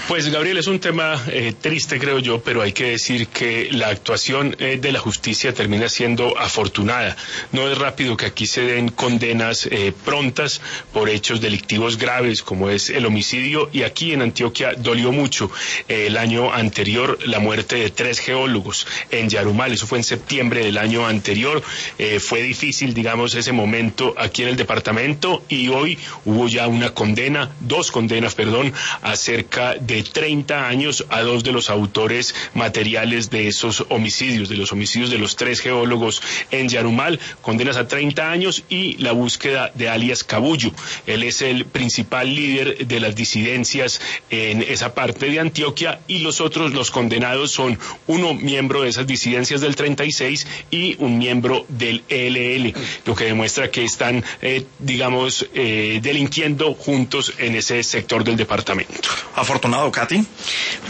Pues Gabriel, es un tema triste, creo yo, pero hay que decir que la actuación de la justicia termina siendo afortunada. No es rápido que aquí se den condenas prontas por hechos delictivos graves como es el homicidio, y aquí en Antioquia dolió mucho el año anterior la muerte de 3 geólogos en Yarumal. Eso fue en septiembre del año anterior. Fue difícil, digamos, ese momento aquí en el departamento, y hoy hubo ya dos condenas, a cerca de 30 años a 2 de los autores materiales de esos homicidios, de los 3 geólogos en Yarumal, condenas a 30 años y la búsqueda de alias Cabullo. Él es el principal líder de las disidencias en esa parte de Antioquia, y los condenados son uno miembro de esas disidencias del 36 y un miembro del ELL, lo que demuestra que están, delinquiendo juntos en ese sector del departamento. Afortunado, Katy.